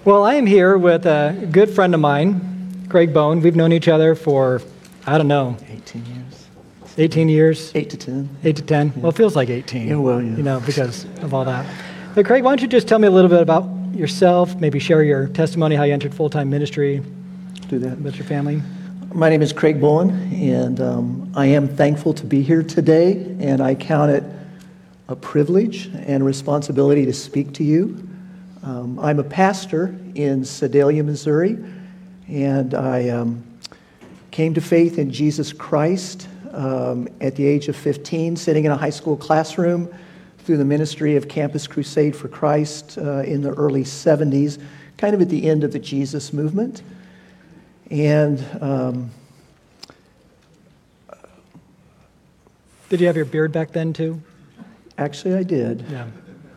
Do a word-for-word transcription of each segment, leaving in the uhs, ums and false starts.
Well, I am here with a good friend of mine, Craig Bone. We've known each other for, I don't know, eighteen years. eighteen years? eight to ten. eight to ten? Yeah. Well, it feels like eighteen. Yeah, well, yeah. You know, because of all that. But Craig, why don't you just tell me a little bit about yourself, maybe share your testimony, how you entered full-time ministry, Do that. with your family? My name is Craig Bowen, and um, I am thankful to be here today, and I count it a privilege and a responsibility to speak to you. Um, I'm a pastor in Sedalia, Missouri, and I um, came to faith in Jesus Christ um, at the age of fifteen, sitting in a high school classroom through the ministry of Campus Crusade for Christ uh, in the early seventies, kind of at the end of the Jesus movement. And um, Did you have your beard back then, too? actually, I did. Yeah.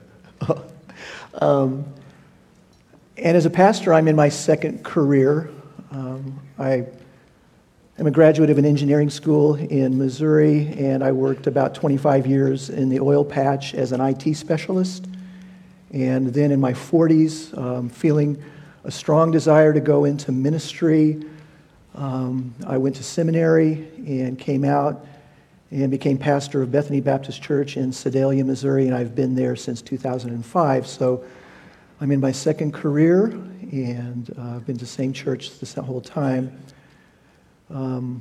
Um, and as a pastor, I'm in my second career. Um, I am a graduate of an engineering school in Missouri, and I worked about twenty-five years in the oil patch as an I T specialist. And then in my forties, um, feeling a strong desire to go into ministry, um, I went to seminary and came out and became pastor of Bethany Baptist Church in Sedalia, Missouri, and I've been there since two thousand five. So I'm in my second career, and uh, I've been to the same church this whole time. Um,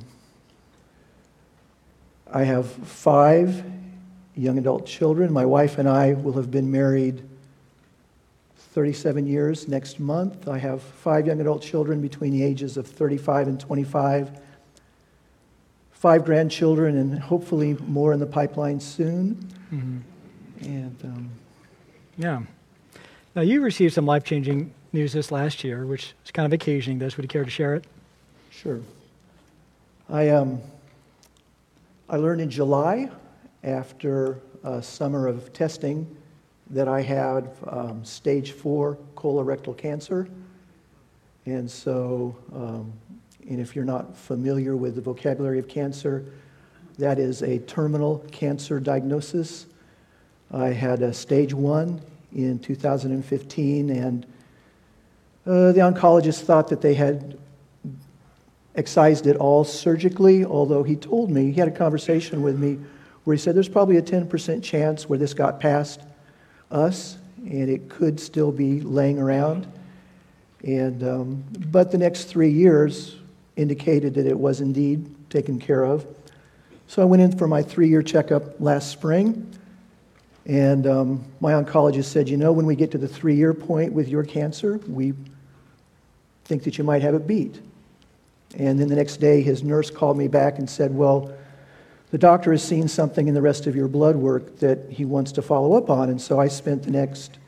I have five young adult children. My wife and I will have been married thirty-seven years next month. I have five young adult children between the ages of thirty-five and twenty-five. Five grandchildren, and hopefully more in the pipeline soon. Mm-hmm. And um, Yeah. Now, you received some life-changing news this last year, which is kind of occasioning this. Would you care to share it? sure, I um, I learned in July, after a summer of testing, that I had um, stage four colorectal cancer, and so. Um, And if you're not familiar with the vocabulary of cancer, that is a terminal cancer diagnosis. I had a stage one in two thousand fifteen, and uh, the oncologist thought that they had excised it all surgically, although he told me, he had a conversation with me where he said there's probably a ten percent chance where this got past us, and it could still be laying around. And um, but the next three years indicated that it was indeed taken care of. So I went in for my three-year checkup last spring, and um, my oncologist said, you know, when we get to the three-year point with your cancer, we think that you might have it beat. And then the next day, his nurse called me back and said, well, the doctor has seen something in the rest of your blood work that he wants to follow up on. And so I spent the next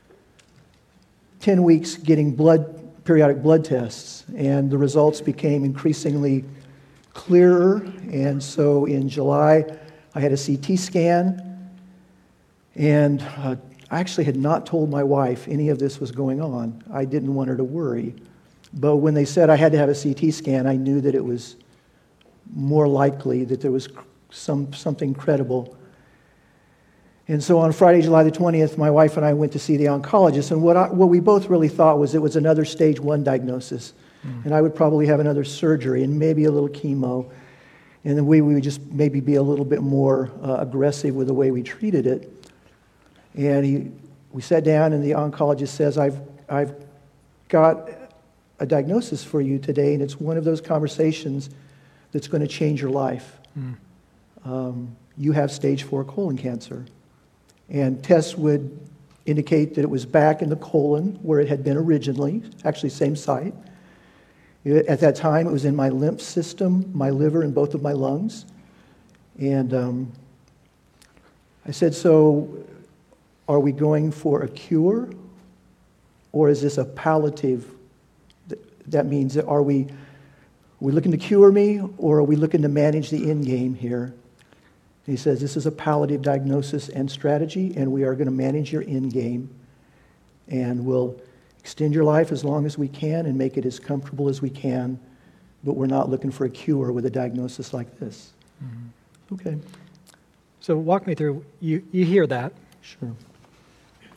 ten weeks getting blood periodic blood tests, and the results became increasingly clearer. And so in July, I had a C T scan, and uh, I actually had not told my wife any of this was going on. I didn't want her to worry. But when they said I had to have a C T scan, I knew that it was more likely that there was some something credible. And so on Friday, July the twentieth, my wife and I went to see the oncologist, and what I, what we both really thought was it was another stage one diagnosis, mm. and I would probably have another surgery and maybe a little chemo, and then we, we would just maybe be a little bit more uh, aggressive with the way we treated it. And he, we sat down, and the oncologist says, I've, I've got a diagnosis for you today, and it's one of those conversations that's going to change your life. Mm. Um, you have stage four colon cancer. And tests would indicate that it was back in the colon where it had been originally, actually same site. At that time, it was in my lymph system, my liver, and both of my lungs. And um, I said, so are we going for a cure, or is this a palliative? That means, that are we, are we looking to cure me, or are we looking to manage the end game here? He says, this is a palliative diagnosis and strategy, and we are going to manage your end game, and we'll extend your life as long as we can and make it as comfortable as we can, but we're not looking for a cure with a diagnosis like this. Mm-hmm. Okay. So walk me through, you, you hear that. Sure.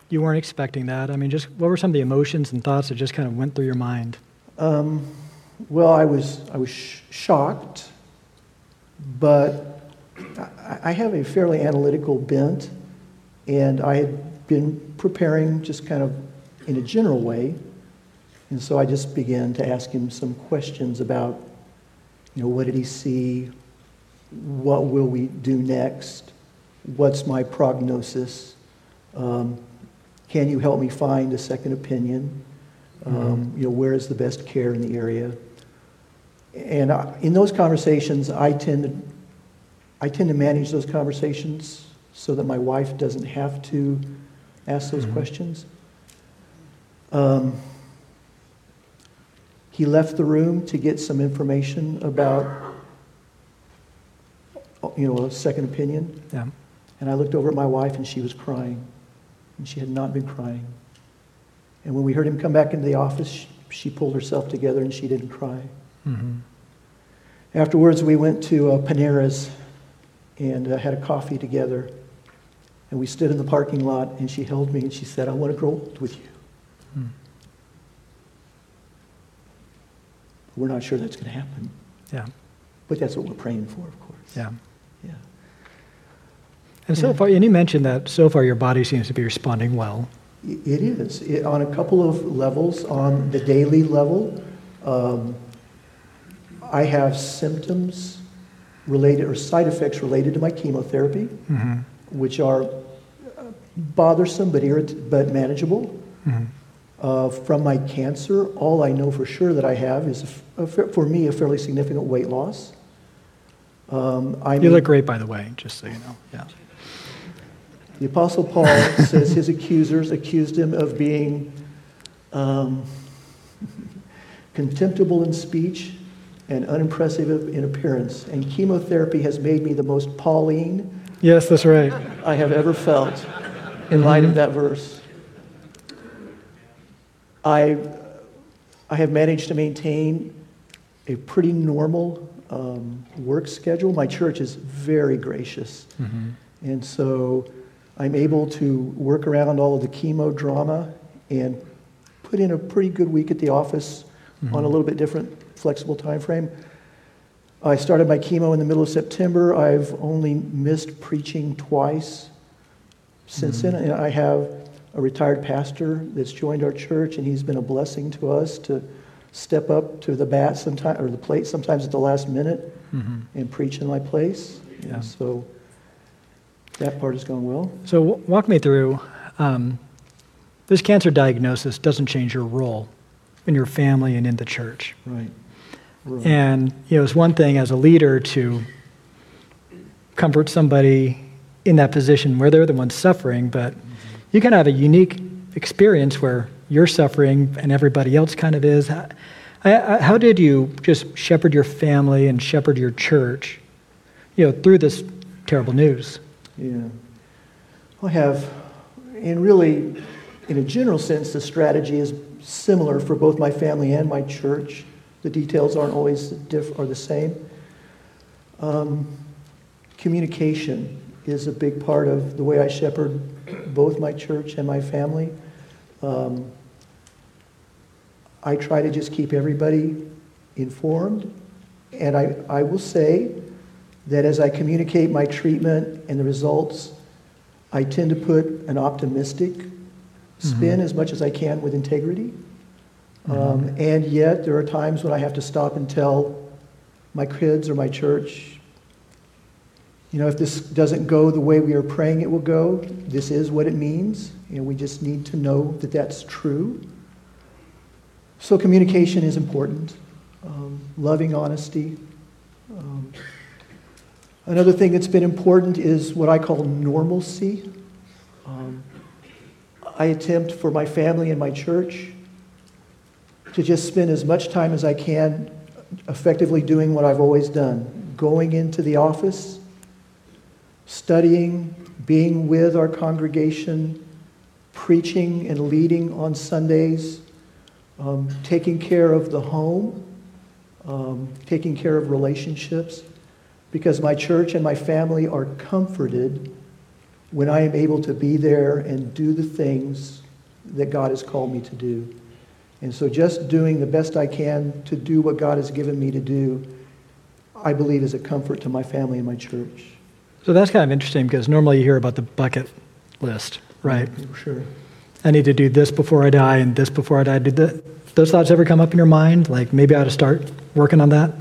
you weren't expecting that? I mean, just what were some of the emotions and thoughts that just kind of went through your mind? Um, well, I was I was sh- shocked, but I, I have a fairly analytical bent, and I had been preparing just kind of in a general way, and so I just began to ask him some questions about, you know, what did he see? What will we do next? What's my prognosis? Um, can you help me find a second opinion? Um, Mm-hmm. you know, where is the best care in the area? And I, in those conversations, I tend to, I tend to manage those conversations so that my wife doesn't have to ask those Mhm. questions. Um, he left the room to get some information about, you know, a second opinion. Yeah. And I looked over at my wife, and she was crying, and she had not been crying. And when we heard him come back into the office, she, she pulled herself together, and she didn't cry. Mm-hmm. Afterwards, we went to uh, Panera's and uh, had a coffee together. And we stood in the parking lot, and she held me, and she said, "I want to grow old with you." Mm. We're not sure that's going to happen, Yeah. but that's what we're praying for, of course. Yeah. Yeah. And so Yeah. far, and you mentioned that so far your body seems to be responding well. I- It is. It, on a couple of levels. On the daily level, um, I have symptoms related, or side effects related to my chemotherapy, Mm-hmm. which are uh, bothersome but irrit- but manageable. Mm-hmm. Uh, from my cancer, all I know for sure that I have is, a f- a fa- for me, a fairly significant weight loss. Um, I You mean- look great, by the way, just so you know. Yeah. The Apostle Paul says his accusers accused him of being um, contemptible in speech and unimpressive in appearance. And chemotherapy has made me the most Pauline Yes, that's right. I have ever felt in light of that verse. I, I have managed to maintain a pretty normal um, work schedule. My church is very gracious. Mm-hmm. And so I'm able to work around all of the chemo drama and put in a pretty good week at the office Mm-hmm. on a little bit different flexible time frame. I started my chemo in the middle of September. I've only missed preaching twice since Mm-hmm. then. And I have a retired pastor that's joined our church, and he's been a blessing to us to step up to the bat sometime, or the plate sometimes at the last minute Mm-hmm. and preach in my place. Yeah. And so that part has gone well. So w- walk me through, um, this cancer diagnosis doesn't change your role in your family and in the church. Right. Right. And, you know, it's one thing as a leader to comfort somebody in that position where they're the ones suffering, but you can have a unique experience where you're suffering and everybody else kind of is. How, how did you just shepherd your family and shepherd your church, you know, through this terrible news? Yeah. I have, and really, in a general sense, the strategy is similar for both my family and my church. The details aren't always diff- are the same. Um, communication is a big part of the way I shepherd both my church and my family. Um, I try to just keep everybody informed, and I, I will say that as I communicate my treatment and the results, I tend to put an optimistic spin as much as I can with integrity. Um, and yet, there are times when I have to stop and tell my kids or my church, you know, if this doesn't go the way we are praying it will go, this is what it means, and we just need to know that that's true. So communication is important. Um, loving honesty. Um, another thing that's been important is what I call normalcy. Um, I attempt for my family and my church to just spend as much time as I can effectively doing what I've always done. Going into the office, studying, being with our congregation, preaching and leading on Sundays, um, taking care of the home, um, taking care of relationships, because my church and my family are comforted when I am able to be there and do the things that God has called me to do. And so just doing the best I can to do what God has given me to do, I believe is a comfort to my family and my church. So that's kind of interesting because normally you hear about the bucket list, right? Sure. I need to do this before I die and this before I die. Did the, those thoughts ever come up in your mind? Like maybe I ought to start working on that?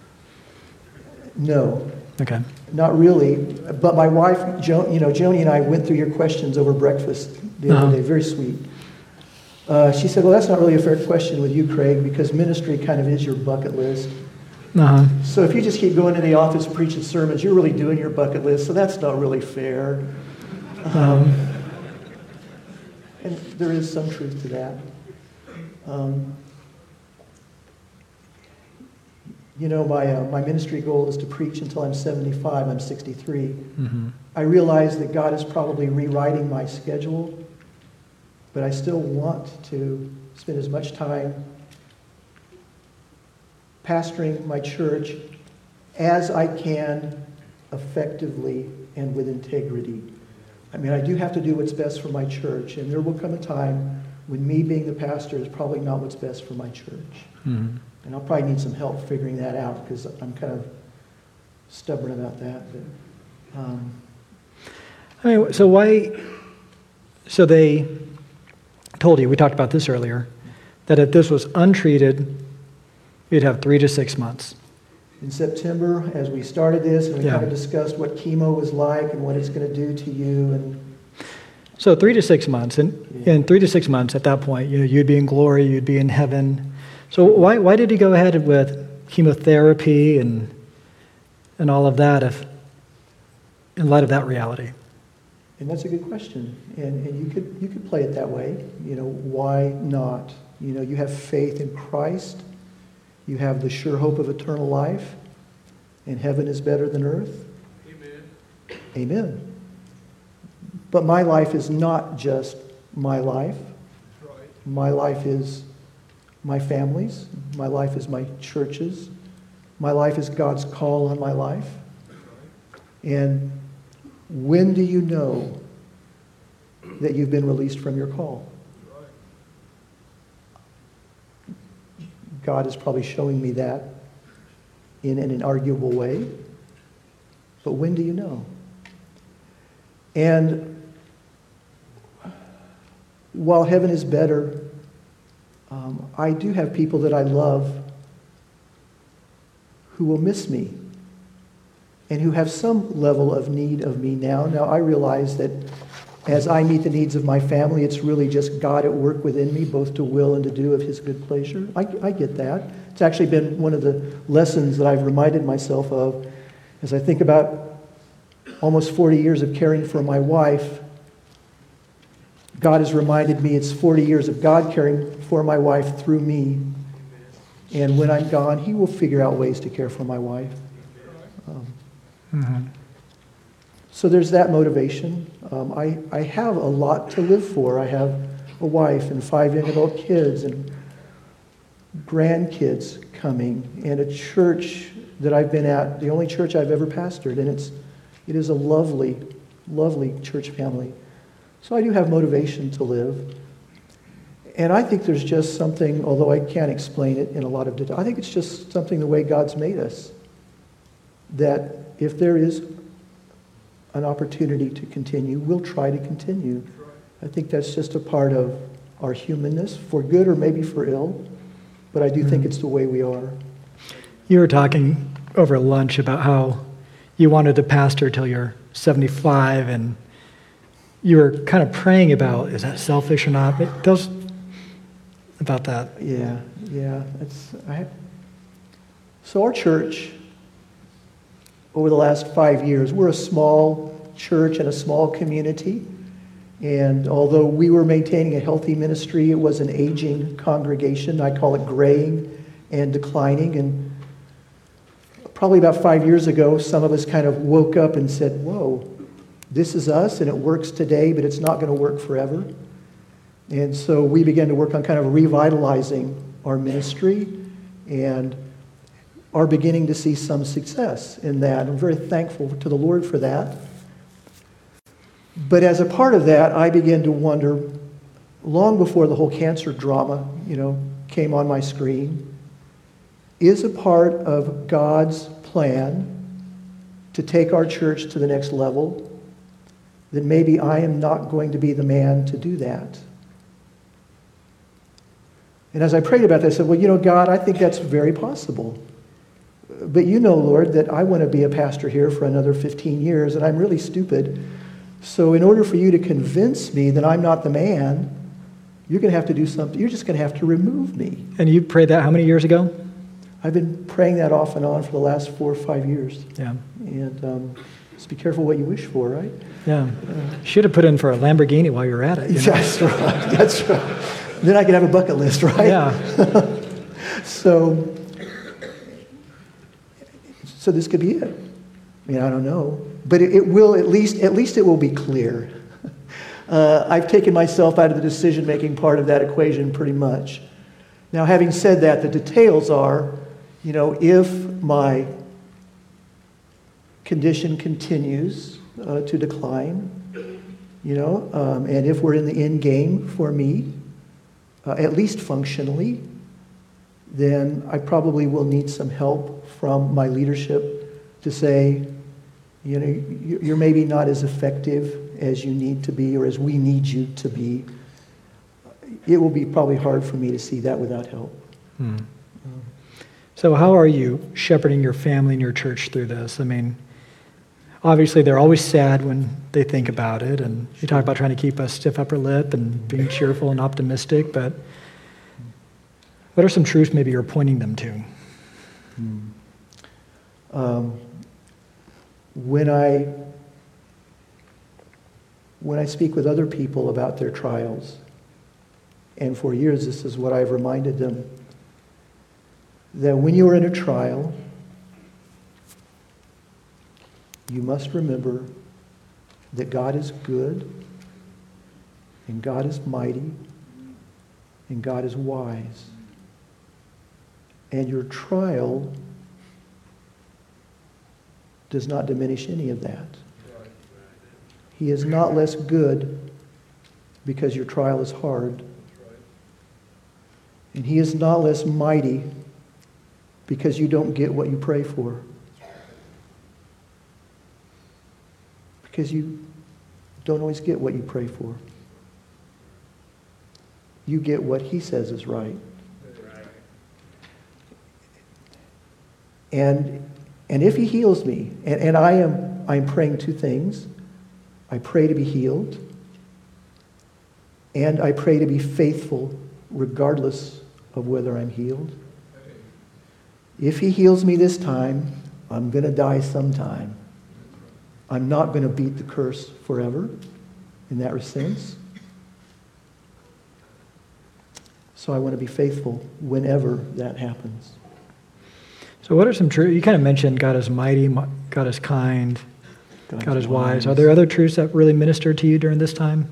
No. Okay. Not really. But my wife, jo- you know, Joni and I went through your questions over breakfast the other Uh-huh. day. Very sweet. Uh, she said, well, that's not really a fair question with you, Craig, because ministry kind of is your bucket list. Uh-huh. So if you just keep going to the office preaching sermons, you're really doing your bucket list, so that's not really fair. Um, and there is some truth to that. Um, you know, my uh, my ministry goal is to preach until I'm seventy-five. I'm sixty-three. Mm-hmm. I realize that God is probably rewriting my schedule, but I still want to spend as much time pastoring my church as I can effectively and with integrity. I mean, I do have to do what's best for my church, and there will come a time when me being the pastor is probably not what's best for my church. Mm-hmm. And I'll probably need some help figuring that out because I'm kind of stubborn about that. But, um, I mean, so why, so they told you, we talked about this earlier, that if this was untreated, you'd have three to six months. in September, as we started this, and we Yeah. kind of discussed what chemo was like and what it's going to do to you, and So three to six months, and Yeah. in three to six months, at that point, you know, you'd be in glory, you'd be in heaven. So why why did he go ahead with chemotherapy and and all of that, if in light of that reality? And that's a good question. And, and you could you could play it that way. You know, why not? You know, you have faith in Christ. You have the sure hope of eternal life. And heaven is better than earth. Amen. Amen. But my life is not just my life. That's right. My life is my family's. My life is my church's. My life is God's call on my life. That's right. And when do you know that you've been released from your call? That's right. God is probably showing me that in an inarguable way. But when do you know? And while heaven is better, um, I do have people that I love who will miss me and who have some level of need of me now. Now, I realize that as I meet the needs of my family, it's really just God at work within me, both to will and to do of His good pleasure. I, I get that. It's actually been one of the lessons that I've reminded myself of as I think about almost forty years of caring for my wife. God has reminded me it's forty years of God caring for my wife through me. And when I'm gone, He will figure out ways to care for my wife. Um, Mm-hmm. So there's that motivation. Um, I, I have a lot to live for. I have a wife and five young adult kids and grandkids coming and a church that I've been at, the only church I've ever pastored. And it's, it is a lovely, lovely church family. So I do have motivation to live. And I think there's just something, although I can't explain it in a lot of detail, I think it's just something the way God's made us. That if there is an opportunity to continue, we'll try to continue. I think that's just a part of our humanness, for good or maybe for ill, but I do mm-hmm. think it's the way we are. You were talking over lunch about how you wanted to pastor till you're seventy-five, and you were kind of praying about, is that selfish or not? But tell us about that. Yeah, yeah. It's, I, so our church, over the last five years, we're a small church and a small community. And although we were maintaining a healthy ministry, it was an aging congregation. I call it graying and declining. And probably about five years ago, some of us kind of woke up and said, whoa, this is us and it works today, but it's not going to work forever. And so we began to work on kind of revitalizing our ministry and are beginning to see some success in that. I'm very thankful to the Lord for that. But as a part of that, I began to wonder, long before the whole cancer drama, you know, came on my screen, is a part of God's plan to take our church to the next level, then maybe I am not going to be the man to do that. And as I prayed about that, I said, well, you know, God, I think that's very possible. But you know, Lord, that I want to be a pastor here for another fifteen years, and I'm really stupid. So in order for you to convince me that I'm not the man, you're going to have to do something. You're just going to have to remove me. And you prayed that how many years ago? I've been praying that off and on for the last four or five years. Yeah. And um, just be careful what you wish for, right? Yeah. Should have put in for a Lamborghini while you were at it. You know? That's right. That's right. Then I could have a bucket list, right? Yeah. so, so this could be it. I mean, I don't know, but it, it will at least at least it will be clear. Uh, I've taken myself out of the decision-making part of that equation pretty much. Now, having said that, the details are, you know, if my condition continues uh, to decline, you know, um, and if we're in the end game for me, uh, at least functionally, then I probably will need some help from my leadership to say, you know, you're maybe not as effective as you need to be or as we need you to be. It will be probably hard for me to see that without help. Hmm. So how are you shepherding your family and your church through this? I mean, obviously they're always sad when they think about it, and you talk about trying to keep a stiff upper lip and being cheerful and optimistic, but what are some truths maybe you're pointing them to? Hmm. Um, when I when I speak with other people about their trials, and for years this is what I've reminded them, that when you are in a trial, you must remember that God is good, and God is mighty, and God is wise. And your trial does not diminish any of that. He is not less good because your trial is hard. And he is not less mighty because you don't get what you pray for. Because you don't always get what you pray for. You get what he says is right. And and if he heals me, and, and I am I'm praying two things. I pray to be healed, and I pray to be faithful regardless of whether I'm healed. If he heals me this time, I'm going to die sometime. I'm not going to beat the curse forever in that sense. So I want to be faithful whenever that happens. So what are some truths? You kind of mentioned God is mighty, God is kind, God, God is wise. wise. Are there other truths that really ministered to you during this time?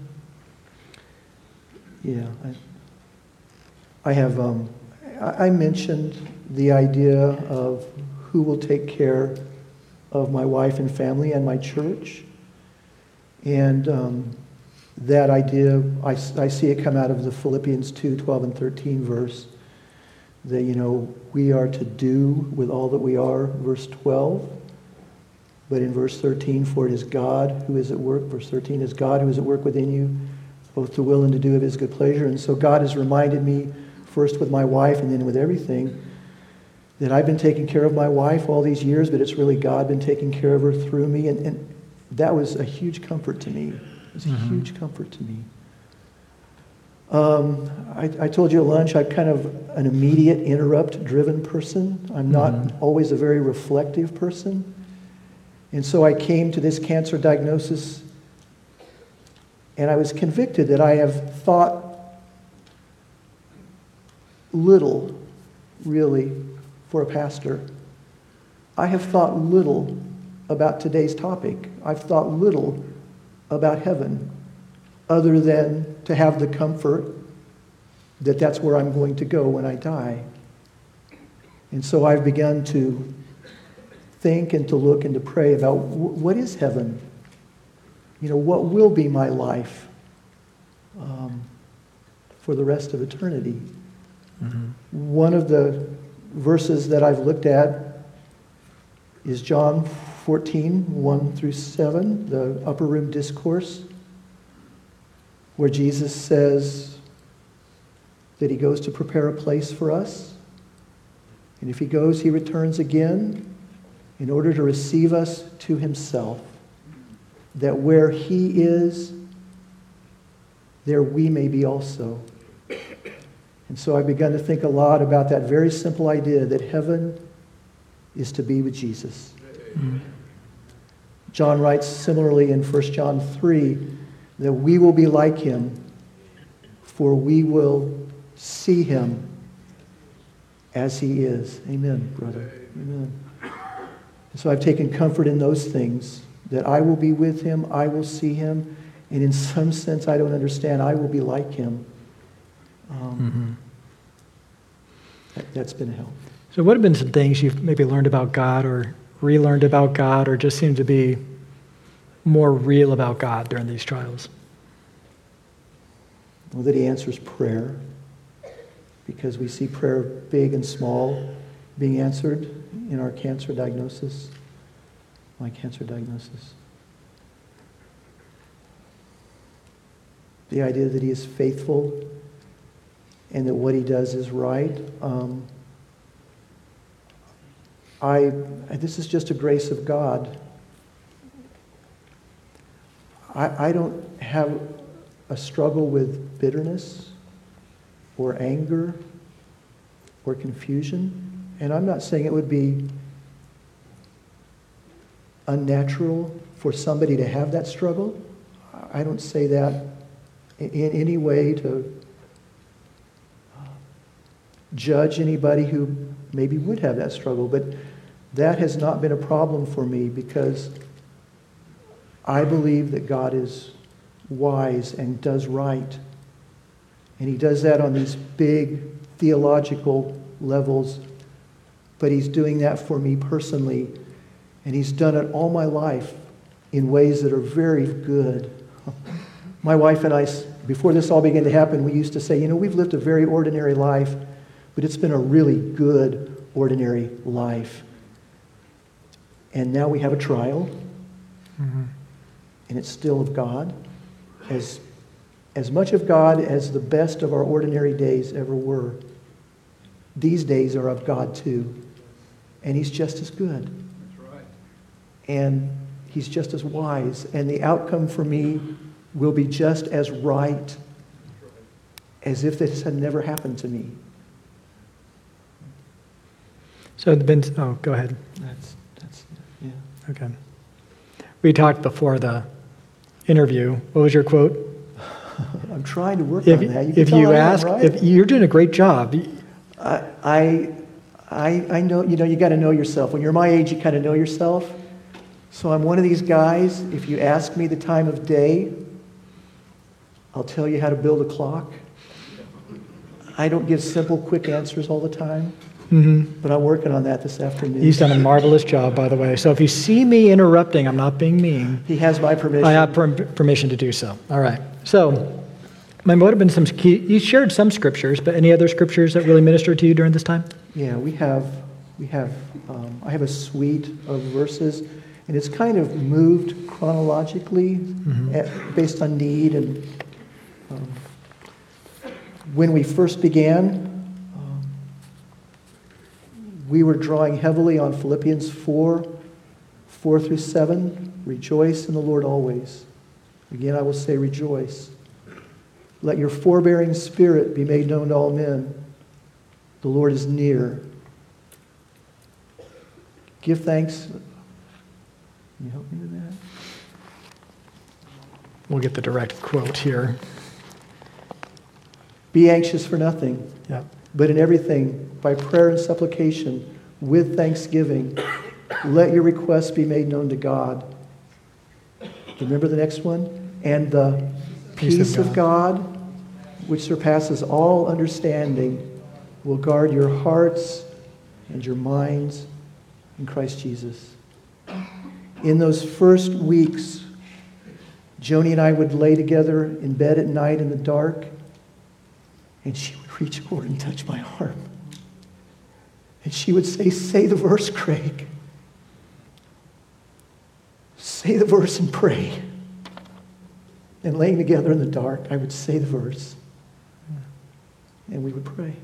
Yeah. I, I have, um, I mentioned the idea of who will take care of my wife and family and my church. And um, that idea, I, I see it come out of the Philippians two, twelve and thirteen verse. That, you know, we are to do with all that we are, verse twelve. But in verse thirteen, for it is God who is at work. Verse thirteen is God who is at work within you, both to will and to do of his good pleasure. And so God has reminded me, first with my wife and then with everything, that I've been taking care of my wife all these years, but it's really God been taking care of her through me. And, and that was a huge comfort to me. It was a mm-hmm. huge comfort to me. Um, I, I told you at lunch, I'm kind of an immediate, interrupt-driven person. I'm not mm-hmm. always a very reflective person. And so I came to this cancer diagnosis, and I was convicted that I have thought little, really, for a pastor. I have thought little about today's topic. I've thought little about heaven, other than to have the comfort that that's where I'm going to go when I die. And so I've begun to think and to look and to pray about w- what is heaven? you know, what will be my life um, for the rest of eternity? Mm-hmm. One of the verses that I've looked at is John fourteen, one through seven, the upper room discourse, where Jesus says that he goes to prepare a place for us. And if he goes, he returns again in order to receive us to himself, that where he is, there we may be also. And so I've begun to think a lot about that very simple idea that heaven is to be with Jesus. Mm-hmm. John writes similarly in First John three that we will be like him, for we will see him as he is. Amen, brother. Amen. And so I've taken comfort in those things, that I will be with him, I will see him, and in some sense I don't understand, I will be like him. Um, Mm-hmm. that, that's been a help. So what have been some things you've maybe learned about God or relearned about God or just seem to be more real about God during these trials? Well, that he answers prayer, because we see prayer big and small being answered in our cancer diagnosis, my cancer diagnosis. The idea that he is faithful and that what he does is right. Um, I, this is just a grace of God. I, I don't have a struggle with bitterness or anger or confusion. And I'm not saying it would be unnatural for somebody to have that struggle. I don't say that in, in any way to uh, judge anybody who maybe would have that struggle. But that has not been a problem for me, because I believe that God is wise and does right. And he does that on these big theological levels, but he's doing that for me personally. And he's done it all my life in ways that are very good. My wife and I, before this all began to happen, we used to say, you know, we've lived a very ordinary life, but it's been a really good ordinary life. And now we have a trial, Mm-hmm. and it's still of God. As, as much of God as the best of our ordinary days ever were, these days are of God too. And he's just as good. That's right. And he's just as wise. And the outcome for me will be just as right as if this had never happened to me. So the been, oh, go ahead. That's, that's, yeah. Okay. We talked before the interview. What was your quote? I'm trying to work If, on that. You if can you tell I am, ask, right? if you're doing a great job. I, I, I I know, you know, you got to know yourself. When you're my age, you kind of know yourself. So I'm one of these guys, if you ask me the time of day, I'll tell you how to build a clock. I don't give simple, quick answers all the time, Mm-hmm. but I'm working on that this afternoon. He's done a marvelous job, by the way. So if you see me interrupting, I'm not being mean. He has my permission. I have per- permission to do so. All right. So, my what have been some key, you shared some scriptures, but any other scriptures that really ministered to you during this time? Yeah, we have, we have, um, I have a suite of verses, and it's kind of moved chronologically Mm-hmm. at, based on need. And um, when we first began, um, we were drawing heavily on Philippians four, four through seven. Rejoice in the Lord always. Again, I will say rejoice. Let your forbearing spirit be made known to all men. The Lord is near. Give thanks. Can you help me with that? We'll get the direct quote here. Be anxious for nothing, Yeah. but in everything, by prayer and supplication, with thanksgiving, let your requests be made known to God. Remember the next one? And the Peace peace of of God, which surpasses all understanding, will guard your hearts and your minds in Christ Jesus. In those first weeks Joni and I would lay together in bed at night in the dark, and she would reach over and touch my arm. And she would say, "Say the verse, Craig. Say the verse and pray." And laying together in the dark, I would say the verse, and we would pray.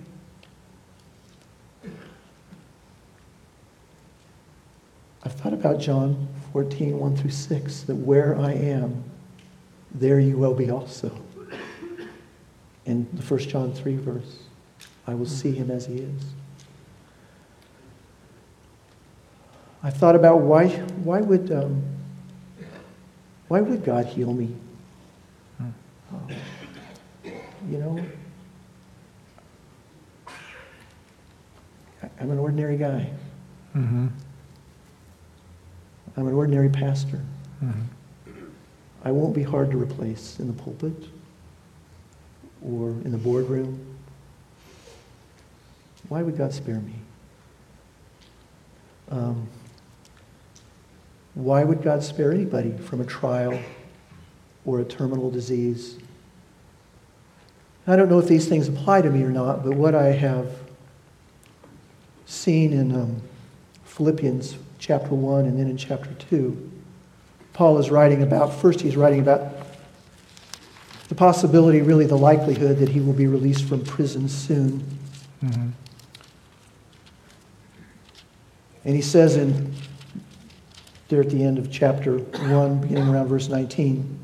I've thought about John fourteen, one through six, that where I am, there you will be also. And the First John three verse, I will see him as he is. I thought about why, why would, um, why would God heal me? Um, you know, I- I'm an ordinary guy. Mm-hmm. I'm an ordinary pastor. Mm-hmm. I won't be hard to replace in the pulpit or in the boardroom. Why would God spare me? Um, why would God spare anybody from a trial or a terminal disease? I don't know if these things apply to me or not, but what I have seen in um, Philippians chapter one and then in chapter two, Paul is writing about, first he's writing about the possibility, really the likelihood, that he will be released from prison soon. Mm-hmm. And he says in there at the end of chapter one, beginning around verse nineteen,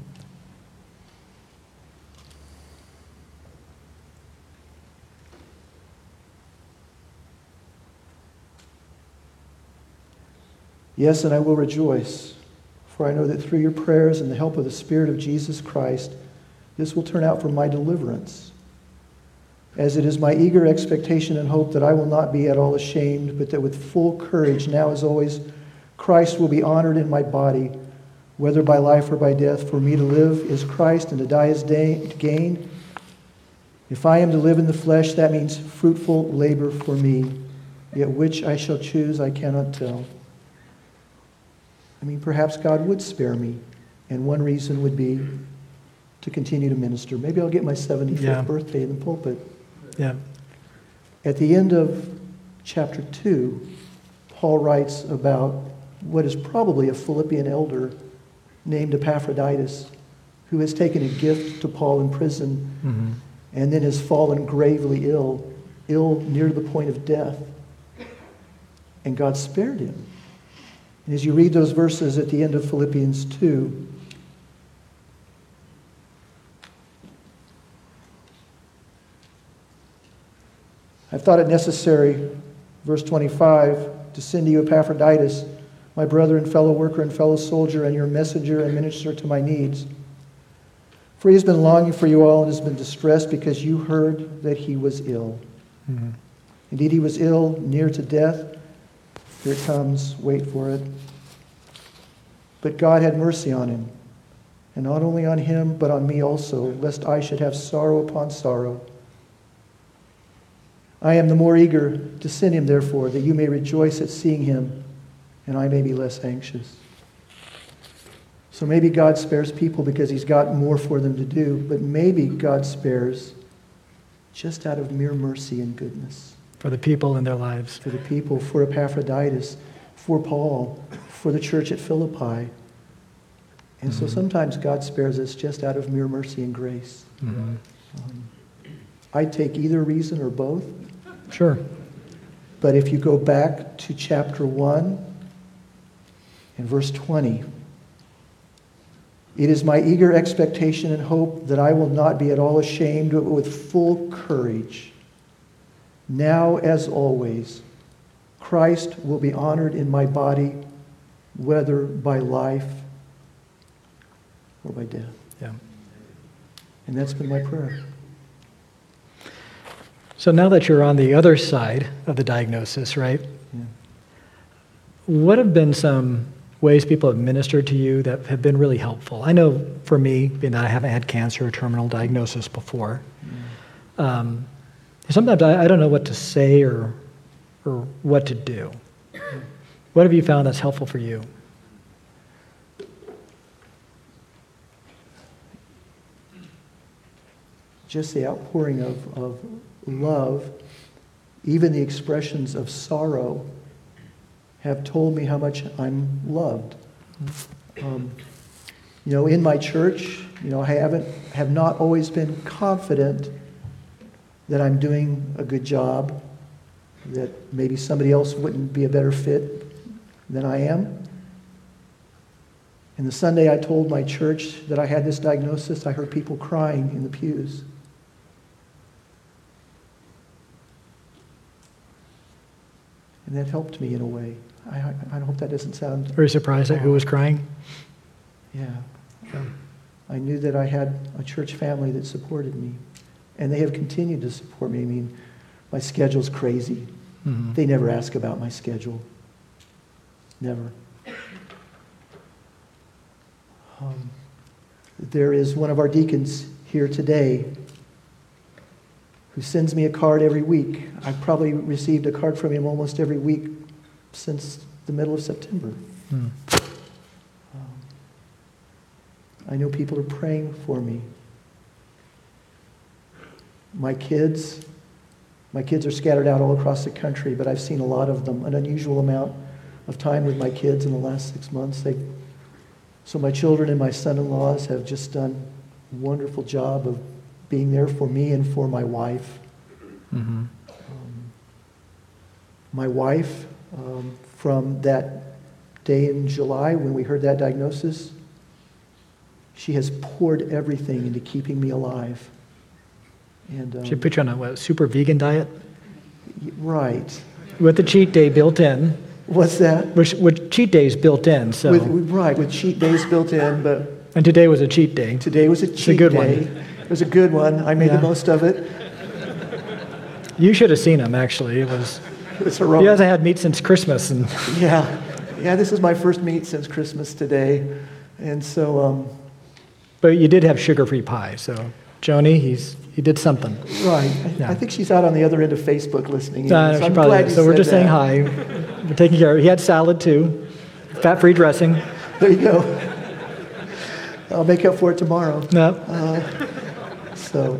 "Yes, and I will rejoice, for I know that through your prayers and the help of the Spirit of Jesus Christ, this will turn out for my deliverance. As it is my eager expectation and hope that I will not be at all ashamed, but that with full courage, now as always, Christ will be honored in my body, whether by life or by death. For me to live is Christ, and to die is gain. If I am to live in the flesh, that means fruitful labor for me, yet which I shall choose I cannot tell." I mean, perhaps God would spare me, and one reason would be to continue to minister. Maybe I'll get my seventy-fifth Yeah. birthday in the pulpit. Yeah. At the end of chapter two, Paul writes about what is probably a Philippian elder named Epaphroditus, who has taken a gift to Paul in prison Mm-hmm. and then has fallen gravely ill, ill near the point of death. And God spared him. And as you read those verses at the end of Philippians two, I've thought it necessary, verse twenty-five, to send to you Epaphroditus, my brother and fellow worker and fellow soldier, and your messenger and minister to my needs. For he has been longing for you all and has been distressed because you heard that he was ill. Mm-hmm. Indeed, he was ill, near to death. Here it comes, wait for it. But God had mercy on him, and not only on him, but on me also, lest I should have sorrow upon sorrow. I am the more eager to send him, therefore, that you may rejoice at seeing him, and I may be less anxious. So maybe God spares people because he's got more for them to do, but maybe God spares just out of mere mercy and goodness. For the people in their lives. For the people, for Epaphroditus, for Paul, for the church at Philippi. And so sometimes God spares us just out of mere mercy and grace. Mm-hmm. Um, I'd take either reason or both. Sure. But if you go back to chapter one and verse twenty, it is my eager expectation and hope that I will not be at all ashamed, but with full courage, now as always, Christ will be honored in my body, whether by life or by death. Yeah. And that's been my prayer. So now that you're on the other side of the diagnosis, right? Yeah. What have been some ways people have ministered to you that have been really helpful? I know for me, being that I haven't had cancer or terminal diagnosis before, um, sometimes I, I don't know what to say or or what to do. What have you found that's helpful for you? just the outpouring of, of love, even the expressions of sorrow, have told me how much I'm loved. Um, you know, in my church, you know, I haven't, have not always been confident that I'm doing a good job, that maybe somebody else wouldn't be a better fit than I am. And the Sunday I told my church that I had this diagnosis, I heard people crying in the pews. And that helped me in a way. I, I, I hope that doesn't sound... Very surprised at who was crying. Yeah. I knew that I had a church family that supported me. And they have continued to support me. I mean, my schedule's crazy. Mm-hmm. They never ask about my schedule. Never. Um, there is one of our deacons here today who sends me a card every week. I've probably received a card from him almost every week since the middle of September. Mm. Um, I know people are praying for me. My kids, my kids are scattered out all across the country, but I've seen a lot of them, an unusual amount of time with my kids in the last six months. They, so my children and my son-in-laws have just done a wonderful job of being there for me and for my wife. Mm-hmm. Um, my wife, um, from that day in July when we heard that diagnosis, she has poured everything into keeping me alive. And um, She put you on a what, super vegan diet right. with the cheat day built in. What's that? Which, which cheat days built in. So With, with- right, with cheat days built in, but and today was a cheat day. today was a cheat a good day. one. It was a good one. I made Yeah. the most of it. You should have seen him actually. It was It's he heroic. hasn't had meat since Christmas, and Yeah, yeah. This is my first meet since Christmas today, and so um, but you did have sugar-free pie. So Joni, he's he did something. right. I, Yeah. I think she's out on the other end of Facebook listening. in, Uh, so she I'm probably glad is. you So we're said just saying that. hi. We're taking care of it. He had salad too, fat-free dressing. There you go. I'll make up for it tomorrow. No, So,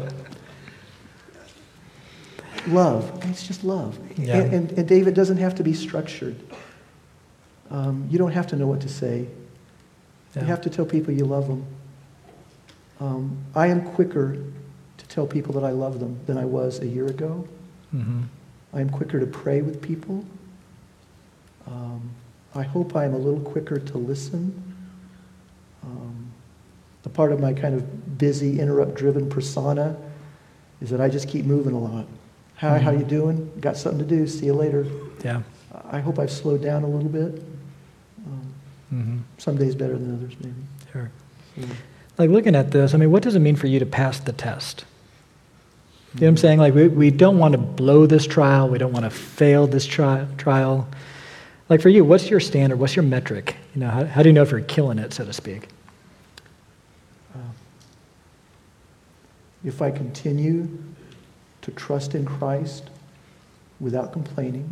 love. It's just love. Yeah. And, and, and David doesn't have to be structured. Um, you don't have to know what to say. Yeah. You have to tell people you love them. Um, I am quicker to tell people that I love them than I was a year ago. hmm I am quicker to pray with people. Um, I hope I am a little quicker to listen. Um, a part of my kind of busy, interrupt-driven persona is that I just keep moving a lot. Hi, how you doing? Got something to do. See you later. yeah. I hope I've slowed down a little bit. Um, hmm some days better than others, maybe. Sure. So, Like looking at this, I mean, what does it mean for you to pass the test? You know what I'm saying? Like we, we don't want to blow this trial. We don't want to fail this tri- trial. Like for you, what's your standard? What's your metric? You know, how, how do you know if you're killing it, so to speak? uh, if I continue to trust in Christ without complaining,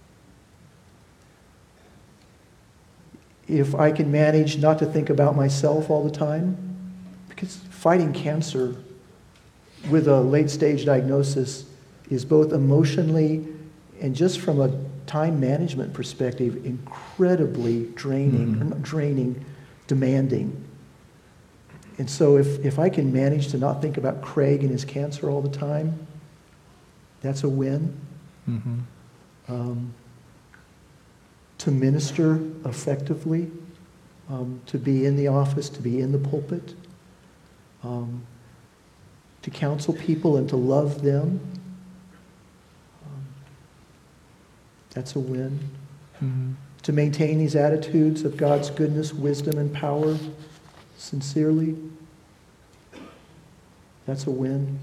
if I can manage not to think about myself all the time, because fighting cancer with a late-stage diagnosis is both emotionally and just from a time management perspective incredibly draining, or not draining, demanding. And so if, if I can manage to not think about Craig and his cancer all the time, that's a win. Mm-hmm. Um, to minister effectively, um, to be in the office, to be in the pulpit, um, to counsel people and to love them, um, that's a win. Mm-hmm. To maintain these attitudes of God's goodness, wisdom, and power sincerely, that's a win.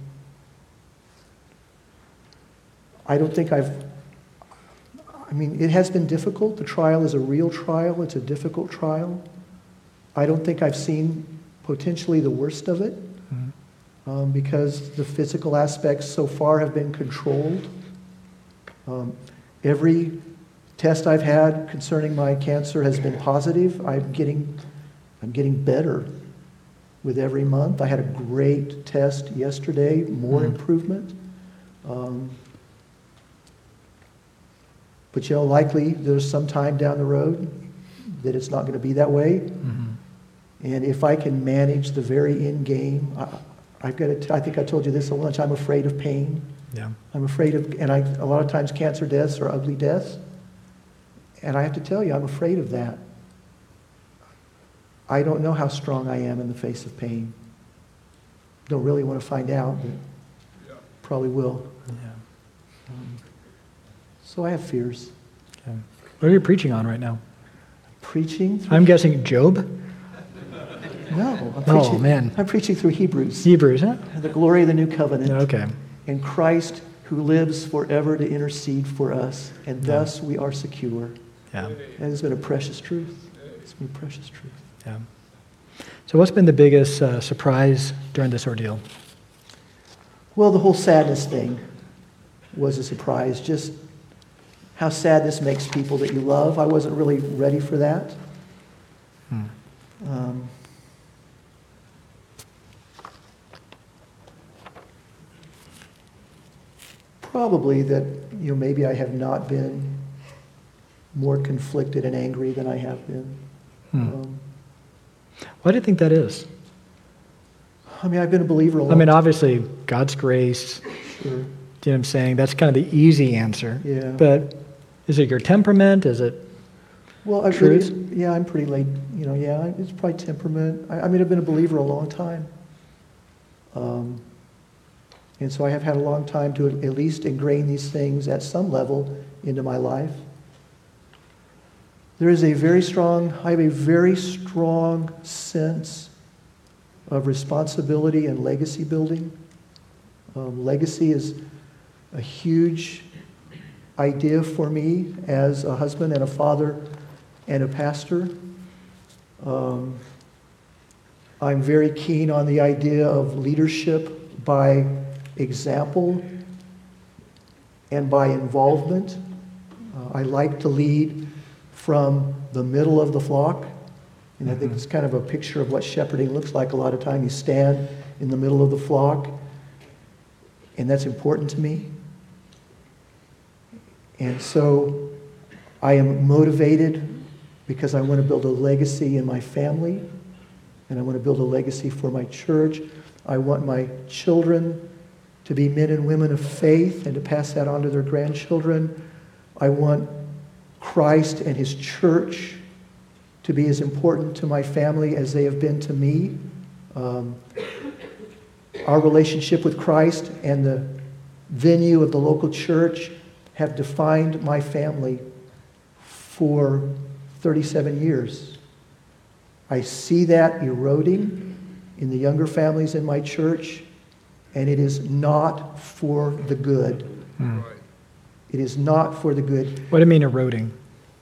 I don't think I've I mean, it has been difficult. The trial is a real trial. It's a difficult trial. I don't think I've seen potentially the worst of it Mm-hmm. um, because the physical aspects so far have been controlled. Um, every test I've had concerning my cancer has been positive. I'm getting, I'm getting better. with every month. I had a great test yesterday, more Mhm. improvement. Um, but you know, likely there's some time down the road that it's not going to be that way. Mhm. And if I can manage the very end game, I, I've got to, t- I think I told you this a lunch, I'm afraid of pain. Yeah. I'm afraid of, and I, a lot of times cancer deaths are ugly deaths. And I have to tell you, I'm afraid of that. I don't know how strong I am in the face of pain. Don't really want to find out, but Yeah. probably will. Yeah. Um, so I have fears. Okay. What are you preaching on right now? Preaching through, I'm guessing Job? no, I'm Oh, preaching, man. I'm preaching through Hebrews. Hebrews, huh? The glory of the new covenant. Okay. And Christ who lives forever to intercede for us, and Yeah. thus we are secure. Yeah. That has been a precious truth. It's been a precious truth. Yeah. So what's been the biggest uh, surprise during this ordeal? Well, the whole sadness thing was a surprise. Just how sad this makes people that you love. I wasn't really ready for that. Hmm. Um, probably that, you know, maybe I have not been more conflicted and angry than I have been. Hmm. Um, Why do you think that is? I mean, I've been a believer a long I mean, obviously, God's grace, time. Sure. do you know what I'm saying? That's kind of the easy answer. Yeah. But is it your temperament? Is it, Well, I Truth? really, yeah, I'm pretty late. You know, yeah, it's probably temperament. I, I mean, I've been a believer a long time, um, and so I have had a long time to at least ingrain these things at some level into my life. There is a very strong, I have a very strong sense of responsibility and legacy building. Um, legacy is a huge idea for me as a husband and a father and a pastor. Um, I'm very keen on the idea of leadership by example and by involvement. Uh, I like to lead from the middle of the flock. And I think it's kind of a picture of what shepherding looks like a lot of time. You stand in the middle of the flock, and that's important to me. And so I am motivated because I want to build a legacy in my family, and I want to build a legacy for my church. I want my children to be men and women of faith and to pass that on to their grandchildren. I want Christ and his church to be as important to my family as they have been to me. Um, our relationship with Christ and the venue of the local church have defined my family for thirty-seven years. I see that eroding in the younger families in my church, and it is not for the good. hmm. Right. It is not for the good. What do you mean eroding?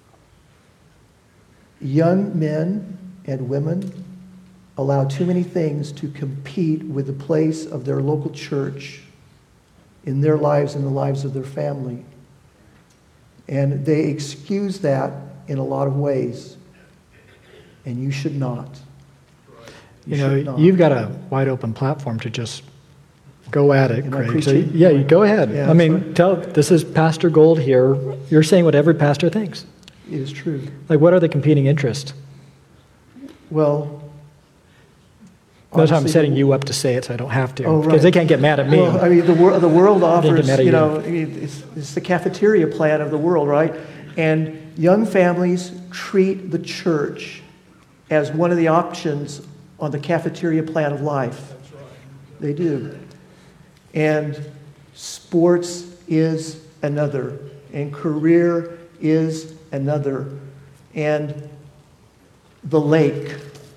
Young men and women allow too many things to compete with the place of their local church in their lives and the lives of their family. And they excuse that in a lot of ways. And you should not. You, should know, not. you've got a wide open platform to just go at it, Am I Craig. So, preaching? yeah, you go ahead. Yeah, I mean, sorry. tell, this is Pastor Gold here. You're saying what every pastor thinks. It is true. Like, what are the competing interests? Well, That's why I'm honestly, setting you up to say it so I don't have to. Oh, Because right. they can't get mad at me. Well, I mean, the, wor- the world get offers, mad at you you. know, I mean, it's, it's the cafeteria plan of the world, right? And young families treat the church as one of the options on the cafeteria plan of life. That's right. They do. And sports is another, and career is another, and the lake,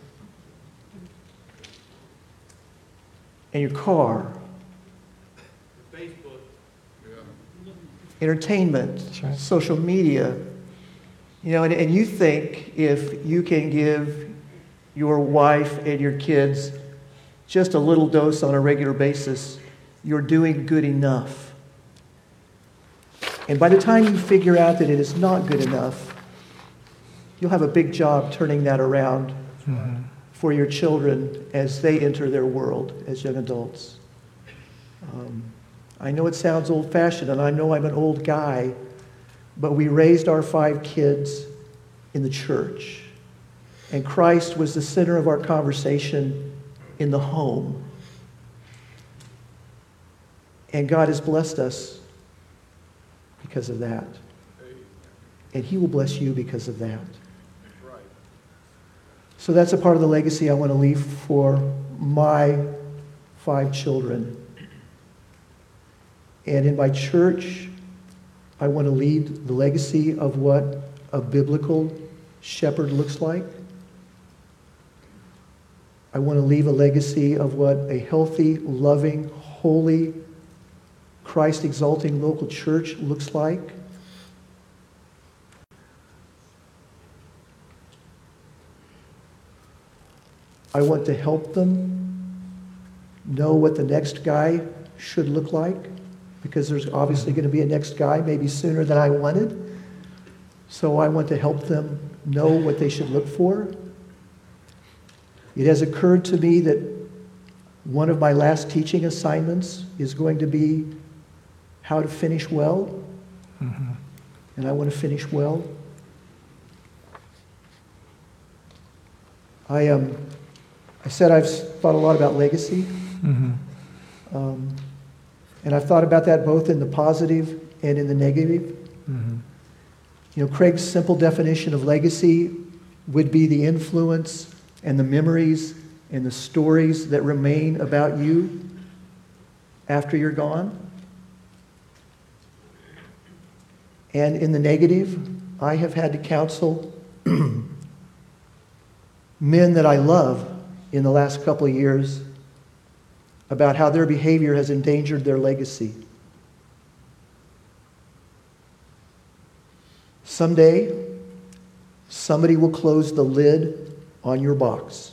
and your car, Facebook. Yeah. entertainment, That's right. social media. You know, and, and you think if you can give your wife and your kids just a little dose on a regular basis, you're doing good enough. And by the time you figure out that it is not good enough, you'll have a big job turning that around Mhm. for your children as they enter their world as young adults. Um, I know it sounds old-fashioned, and I know I'm an old guy, but we raised our five kids in the church, and Christ was the center of our conversation in the home. And God has blessed us because of that. And He will bless you because of that. Right. So that's a part of the legacy I want to leave for my five children. And in my church, I want to lead the legacy of what a biblical shepherd looks like. I want to leave a legacy of what a healthy, loving, holy, Christ-exalting local church looks like. I want to help them know what the next guy should look like, because there's obviously going to be a next guy, maybe sooner than I wanted. So I want to help them know what they should look for. It has occurred to me that one of my last teaching assignments is going to be how to finish well. Mm-hmm. And I want to finish well. I um, I said I've thought a lot about legacy. Mm-hmm. Um, and I've thought about that both in the positive and in the negative. Mm-hmm. You know, Craig's simple definition of legacy would be the influence and the memories and the stories that remain about you after you're gone. And in the negative, I have had to counsel men that I love in the last couple of years about how their behavior has endangered their legacy. Someday, somebody will close the lid on your box.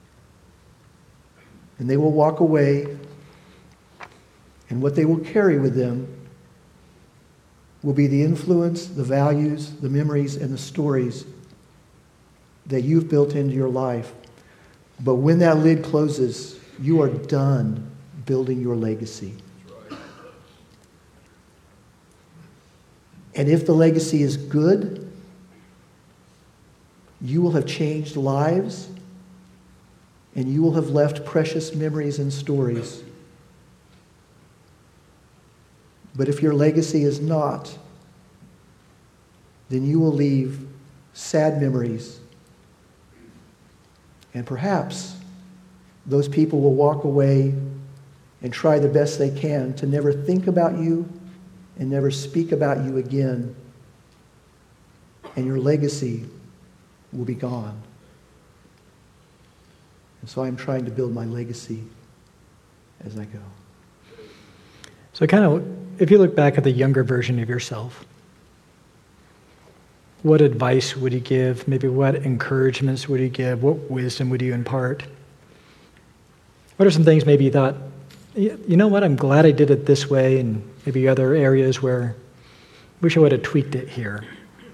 And they will walk away, and what they will carry with them will be the influence, the values, the memories, and the stories that you've built into your life. But when that lid closes, you are done building your legacy. And if the legacy is good, you will have changed lives, and you will have left precious memories and stories. But if your legacy is not, then you will leave sad memories. And perhaps those people will walk away and try the best they can to never think about you and never speak about you again. And your legacy will be gone. And so I'm trying to build my legacy as I go. So kind of, if you look back at the younger version of yourself, what advice would you give? Maybe what encouragements would you give? What wisdom would you impart? What are some things maybe you thought, you know what, I'm glad I did it this way, and maybe other areas where I wish I would have tweaked it here?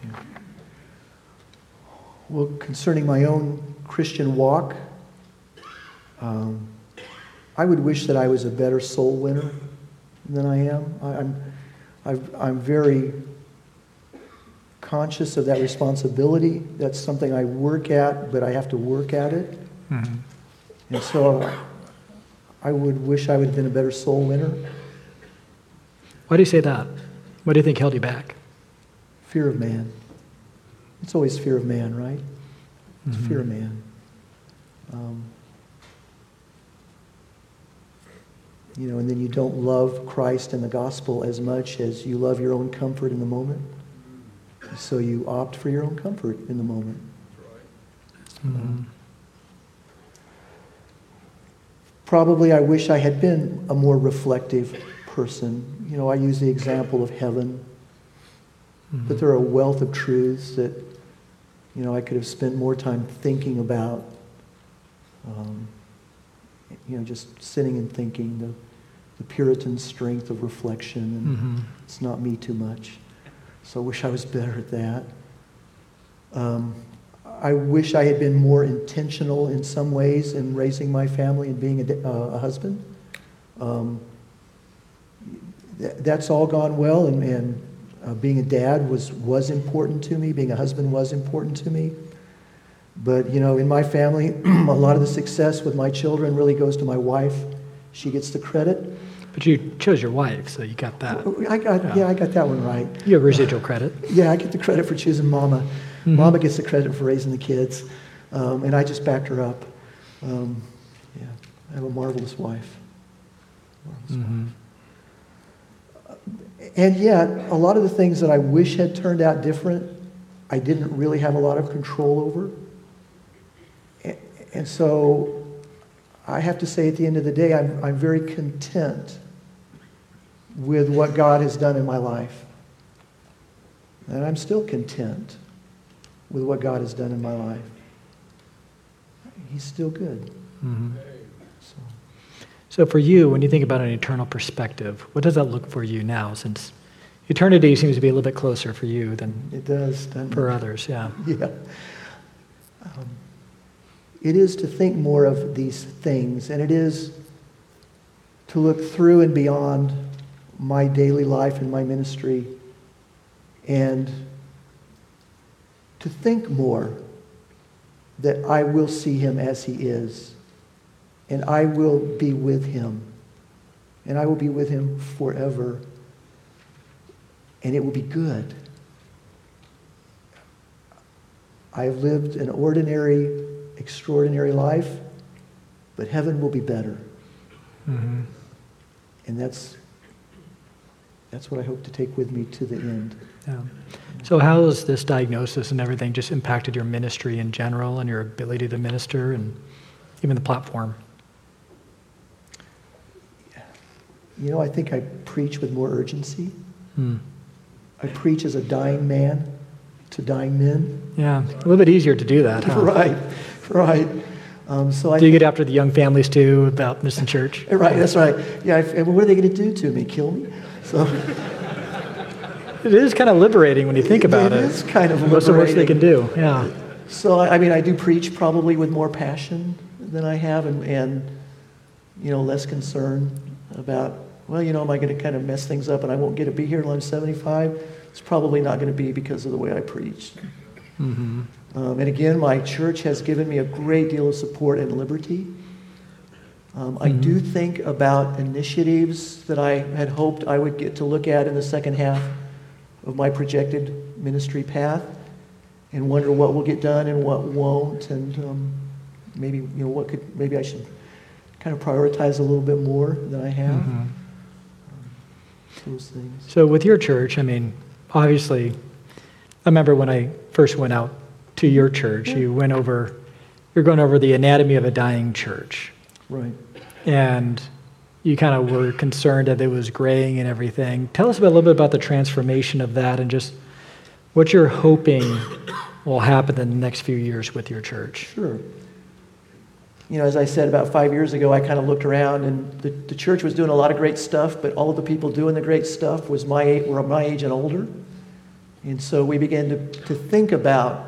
Well, concerning my own Christian walk, um, I would wish that I was a better soul winner than I am. I, I'm, I've, I'm very conscious of that responsibility. That's something I work at, but I have to work at it. Mm-hmm. And so I would wish I would have been a better soul winner. Why do you say that? What do you think held you back? Fear of man. It's always fear of man, right? It's Mm-hmm. fear of man. Um, you know, and then you don't love Christ and the gospel as much as you love your own comfort in the moment. So you opt for your own comfort in the moment. Mm-hmm. Probably I wish I had been a more reflective person. You know, I use the example of heaven. Mm-hmm. But there are a wealth of truths that, you know, I could have spent more time thinking about. Um, you know, just sitting and thinking, the, the Puritan strength of reflection. And Mm-hmm. it's not me too much. So I wish I was better at that. Um, I wish I had been more intentional in some ways in raising my family and being a, da- uh, a husband. Um, th- that's all gone well, and, and uh, being a dad was, was important to me. Being a husband was important to me. But, you know, in my family, a lot of the success with my children really goes to my wife. She gets the credit. But you chose your wife, so you got that. I got, yeah. yeah, I got that one right. You have residual credit. Yeah, I get the credit for choosing Mama. Mm-hmm. Mama gets the credit for raising the kids, um, and I just backed her up. Um, yeah, I have a marvelous wife. Marvelous Mm-hmm. wife. And yet, a lot of the things that I wish had turned out different, I didn't really have a lot of control over. And, and so, I have to say, at the end of the day, I'm, I'm very content with what God has done in my life. And I'm still content with what God has done in my life. He's still good. Mm-hmm. So, So for you, when you think about an eternal perspective, what does that look for you now? Since eternity seems to be a little bit closer for you than it does. doesn't for it? others, yeah. Yeah. Um, it is to think more of these things, and it is to look through and beyond my daily life and my ministry, and to think more that I will see him as he is, and I will be with him, and I will be with him forever, and it will be good. I have lived an ordinary, extraordinary life, but heaven will be better. Mm-hmm. And that's that's what I hope to take with me to the end. Yeah. So how has this diagnosis and everything just impacted your ministry in general and your ability to minister and even the platform? You know, I think I preach with more urgency. Hmm. I preach as a dying man to dying men. Yeah, a little bit easier to do that, huh? Right, right. Um, so I Do you get after the young families too about missing church? Right, that's right. Yeah, I, and what are they going to do to me? Kill me? So It is kind of liberating when you think about it. It is kind of What's the worst they can liberating. do? Yeah. So I I mean, I do preach probably with more passion than I have, and, and you know, less concern about, well, you know, am I going to kind of mess things up and I won't get to be here until I'm seventy-five? It's probably not going to be because of the way I preach. Mm-hmm. Um, and again, my church has given me a great deal of support and liberty. Um, I Mm-hmm. do think about initiatives that I had hoped I would get to look at in the second half of my projected ministry path, and wonder what will get done and what won't, and um, maybe you know what could maybe I should kind of prioritize a little bit more than I have. Mm-hmm. Those things. So with your church, I mean, obviously, I remember when I first went out to your church, you went over, you're going over the anatomy of a dying church. Right. And you kind of were concerned that it was graying and everything. Tell us a little bit about the transformation of that and just what you're hoping will happen in the next few years with your church. Sure. You know, as I said, about five years ago, I kind of looked around, and the, the church was doing a lot of great stuff, but all of the people doing the great stuff was my age, were my age and older. And so we began to, to think about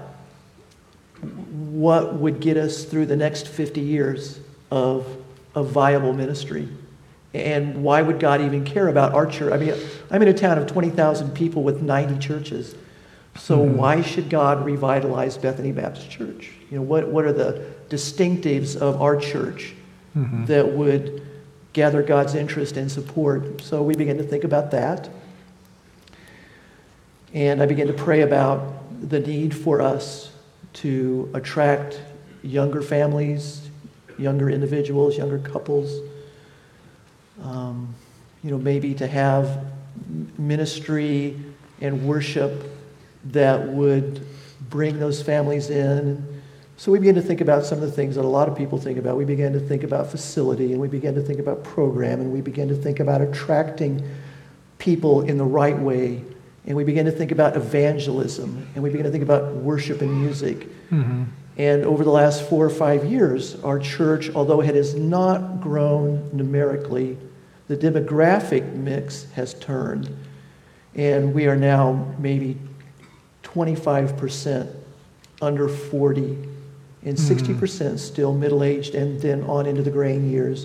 what would get us through the next fifty years of, of viable ministry. And why would God even care about our church? I mean, I'm in a town of twenty thousand people with ninety churches. So Mm-hmm. why should God revitalize Bethany Baptist Church? You know, what, what are the distinctives of our church Mm-hmm. that would gather God's interest and support? So we began to think about that. And I began to pray about the need for us to attract younger families, younger individuals, younger couples. Um, you know, maybe to have ministry and worship that would bring those families in. So we began to think about some of the things that a lot of people think about. We began to think about facility, and we began to think about program, and we began to think about attracting people in the right way, and we began to think about evangelism, and we began to think about worship and music. Mm-hmm. And over the last four or five years, our church, although it has not grown numerically, the demographic mix has turned. And we are now maybe twenty-five percent under forty, and sixty percent still middle-aged and then on into the graying years.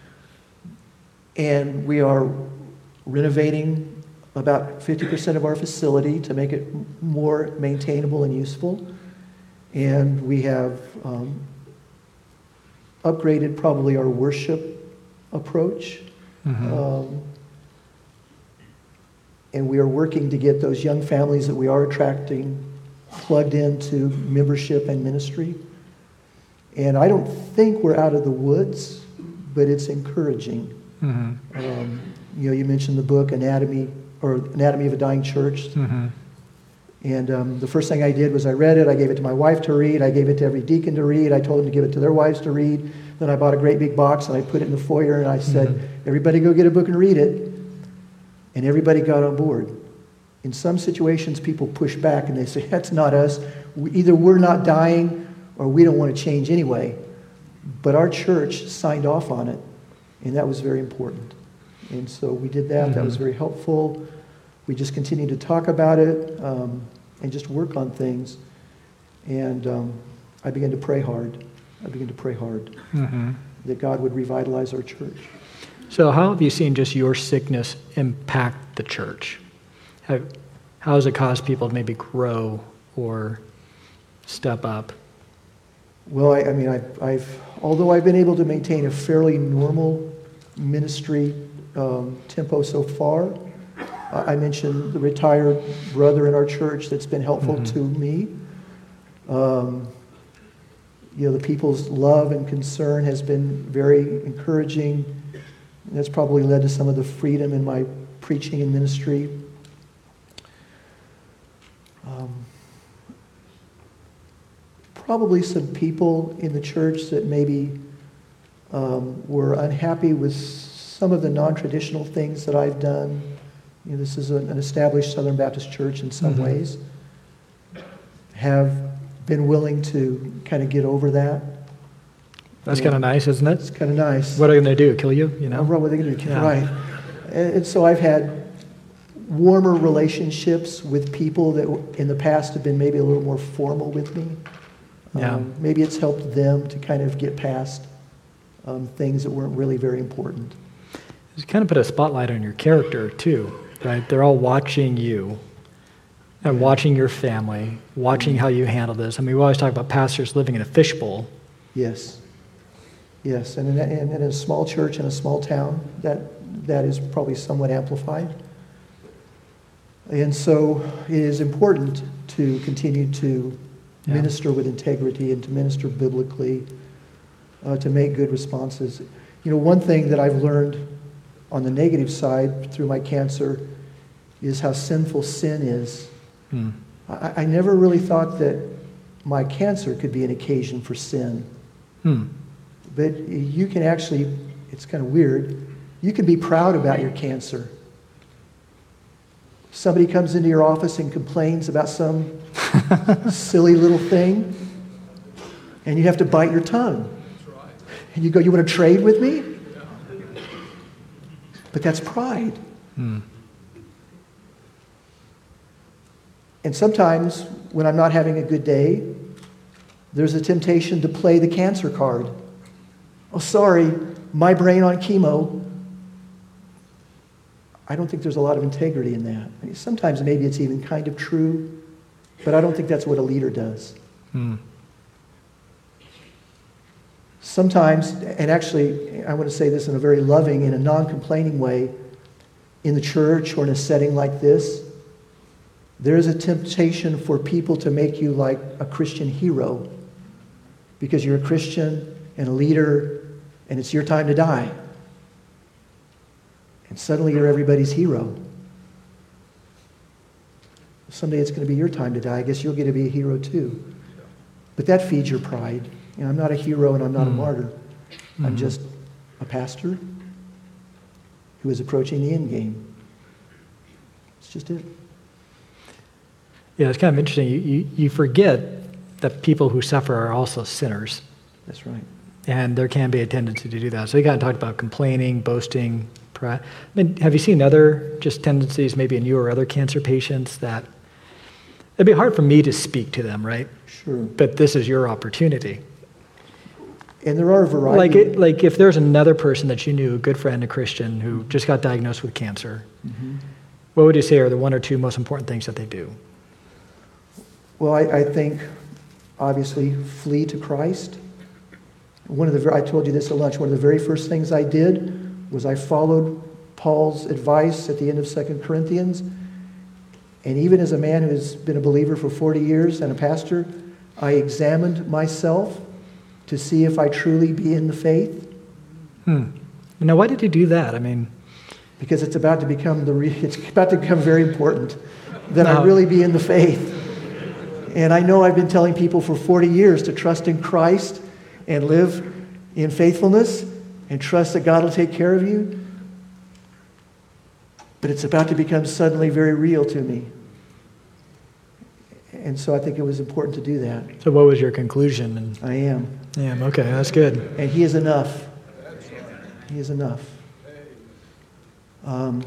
And we are renovating about fifty percent of our facility to make it more maintainable and useful. And we have um, upgraded probably our worship approach. Mm-hmm. Um, and we are working to get those young families that we are attracting plugged into membership and ministry. And I don't think we're out of the woods, but it's encouraging. Mm-hmm. Um, you know, you mentioned the book Anatomy or Anatomy of a Dying Church. Mm-hmm. And um, the first thing I did was I read it. I gave it to my wife to read. I gave it to every deacon to read. I told them to give it to their wives to read. Then I bought a great big box and I put it in the foyer and I said, Mm-hmm. everybody go get a book and read it. And everybody got on board. In some situations, people push back and they say, that's not us. We, either we're not dying or we don't want to change anyway. But our church signed off on it, and that was very important. And so we did that. Mm-hmm. That was very helpful. We just continued to talk about it um, and just work on things. And um, I began to pray hard. I began to pray hard Mm-hmm. that God would revitalize our church. So how have you seen just your sickness impact the church? How, how has it caused people to maybe grow or step up? Well, I, I mean, I've, I've, although I've been able to maintain a fairly normal ministry um, tempo so far, I, I mentioned the retired brother in our church that's been helpful Mm-hmm. to me. Um, you know, the people's love and concern has been very encouraging. And that's probably led to some of the freedom in my preaching and ministry. Um, probably some people in the church that maybe um, were unhappy with some of the non-traditional things that I've done. You know, this is an, an established Southern Baptist church in some Mm-hmm. ways. Have been willing to kind of get over that. That's Yeah. kind of nice, isn't It's it? kind of nice. What are they going to do, kill you? You know? Oh, right, what are they going to do? Yeah. Right. And, and so I've had warmer relationships with people that in the past have been maybe a little more formal with me. Yeah. Um, maybe it's helped them to kind of get past um, things that weren't really very important. It's kind of put a spotlight on your character too, right? They're all watching you and watching your family, watching how you handle this. I mean, we always talk about pastors living in a fishbowl. Yes. Yes, and in, a- and in a small church in a small town, that that is probably somewhat amplified. And so it is important to continue to Yeah. minister with integrity and to minister biblically, uh, to make good responses. You know, one thing that I've learned on the negative side through my cancer is how sinful sin is. Hmm. I, I never really thought that my cancer could be an occasion for sin. Hmm. But you can actually, it's kind of weird, you can be proud about your cancer. Somebody comes into your office and complains about some silly little thing, and you have to bite your tongue. And you go, you want to trade with me? But that's pride. Hmm. And sometimes when I'm not having a good day, there's a temptation to play the cancer card. Oh, sorry, my brain on chemo. I don't think there's a lot of integrity in that. I mean, sometimes maybe it's even kind of true, but I don't think that's what a leader does. Hmm. Sometimes, and actually, I want to say this in a very loving, in a non-complaining way, in the church or in a setting like this, there is a temptation for people to make you like a Christian hero because you're a Christian and a leader and it's your time to die. And suddenly you're everybody's hero. Someday it's going to be your time to die. I guess you'll get to be a hero too. But that feeds your pride. You know, I'm not a hero and I'm not a Mm. martyr. I'm Mhm. just a pastor who is approaching the end game. It's just it. Yeah, it's kind of interesting. You, you, you forget that people who suffer are also sinners, That's right. and there can be a tendency to do that. So you kind of talked about complaining, boasting, pride. I mean, have you seen other just tendencies maybe in you or other cancer patients that It'd be hard for me to speak to them, right? Sure. But this is your opportunity. And there are a variety. Like, it, like if there's another person that you knew, a good friend, a Christian, who just got diagnosed with cancer, Mhm. what would you say are the one or two most important things that they do? Well, I, I think, obviously, flee to Christ. One of the, ver- I told you this at lunch, one of the very first things I did was I followed Paul's advice at the end of Second Corinthians. And even as a man who has been a believer for forty years and a pastor, I examined myself to see if I truly be in the faith. Hmm. Now, why did you do that? I mean, Because it's about to become the re- it's about to become very important that I No. really be in the faith. And I know I've been telling people for forty years to trust in Christ and live in faithfulness and trust that God will take care of you. But it's about to become suddenly very real to me. And so I think it was important to do that. so what was your conclusion? And I am. yeah, okay, that's good. And He is enough. He is enough. Um,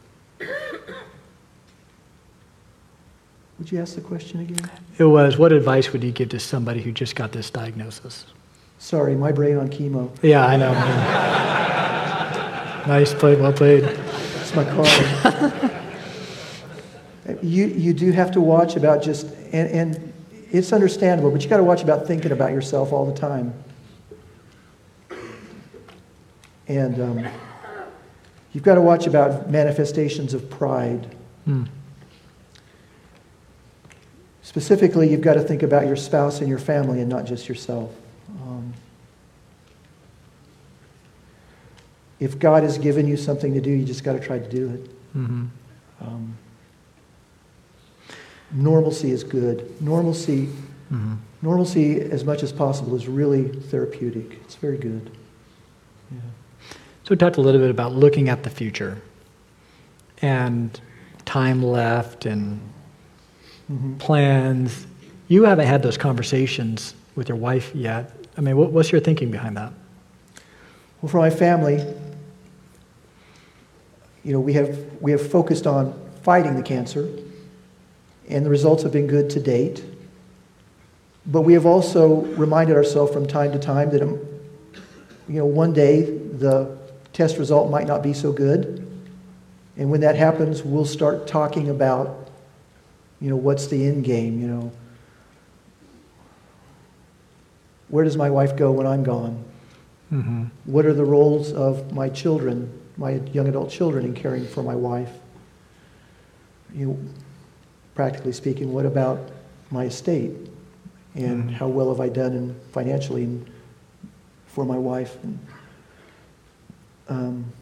would you ask the question again? It was, what advice would you give to somebody who just got this diagnosis? Sorry, my brain on chemo. Yeah, I know. Nice play, well played. It's my car. you you do have to watch about just and, and it's understandable, but you got to watch about thinking about yourself all the time. And um, you've got to watch about manifestations of pride. Hmm. Specifically, you've got to think about your spouse and your family and not just yourself. Um, if God has given you something to do, you just got to try to do it. Mm-hmm. Um, normalcy is good. Normalcy, Mm-hmm. normalcy, as much as possible, is really therapeutic. It's very good. Yeah. So we talked a little bit about looking at the future and time left and Mhm. plans. You haven't had those conversations with your wife yet. I mean, what, what's your thinking behind that? Well, for my family, you know, we have we have focused on fighting the cancer, and the results have been good to date. But we have also reminded ourselves from time to time that, um, you know, one day the test result might not be so good, and when that happens, we'll start talking about, you know, what's the end game, you know. Where does my wife go when I'm gone? Mm-hmm. What are the roles of my children, my young adult children, in caring for my wife? You know, practically speaking, what about my estate? And Mhm. how well have I done in financially and for my wife? And, um,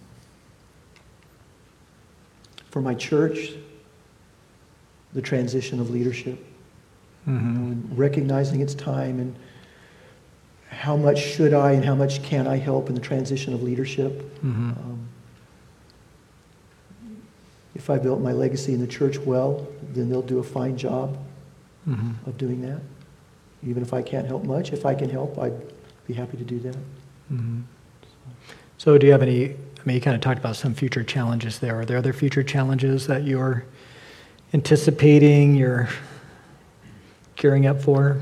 for my church, the transition of leadership, you know, Mm-hmm. and recognizing its time and how much should I and how much can I help in the transition of leadership. Mm-hmm. Um, if I built my legacy in the church well, then they'll do a fine job Mm-hmm. of doing that. Even if I can't help much, if I can help, I'd be happy to do that. Mm-hmm. So do you have any, I mean, you kind of talked about some future challenges there. Are there other future challenges that you're anticipating, you're gearing up for?